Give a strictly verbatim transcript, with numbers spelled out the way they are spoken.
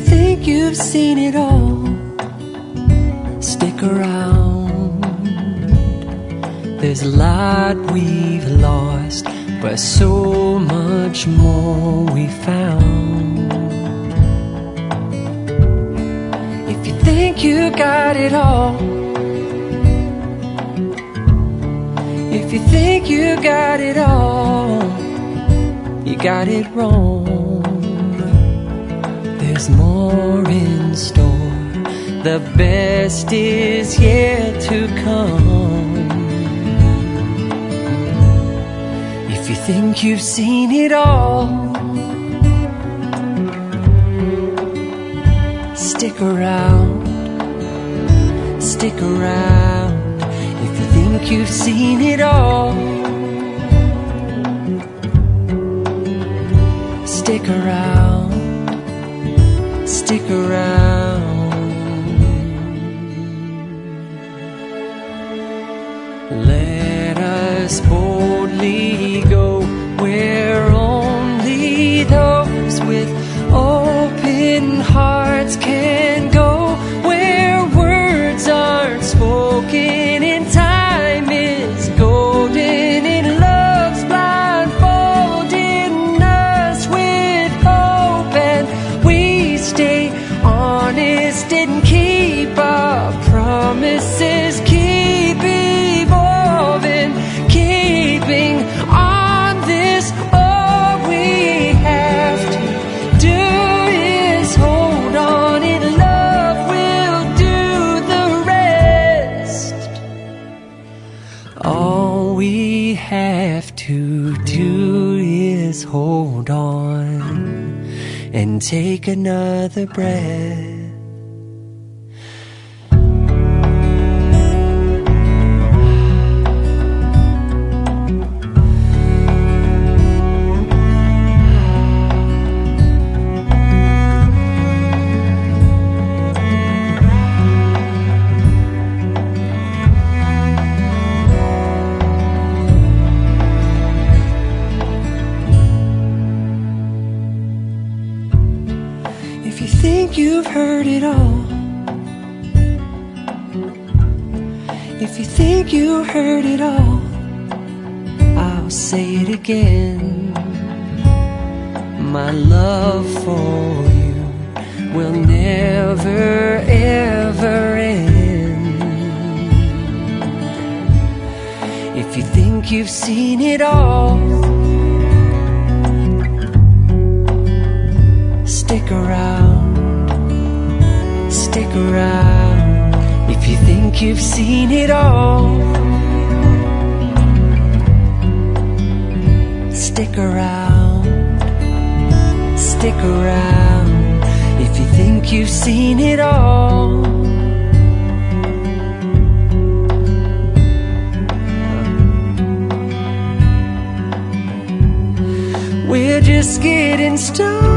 think you've seen it all, stick around. There's a lot we've lost, but so much more we found. If you think you got it all, if you think you got it all, you got it wrong. There's more in store, the best is yet to come. If you think you've seen it all, stick around, stick around. If you think you've seen it all, stick around, stick around. Let us boldly go where only those with open hearts can go, where words aren't spoken and time is golden, and love's blindfolding us with hope, and we stay honest and keep our promises, keep evolving, keeping on this. All we have to do is hold on, and love will do the rest. All we have to do is hold on and take another breath. If you think you've heard it all, if you think you heard it all, I'll say it again. My love for you will never ever end. If you think you've seen it all, stick around, stick around. If you think you've seen it all, stick around, stick around. If you think you've seen it all, we're just getting started.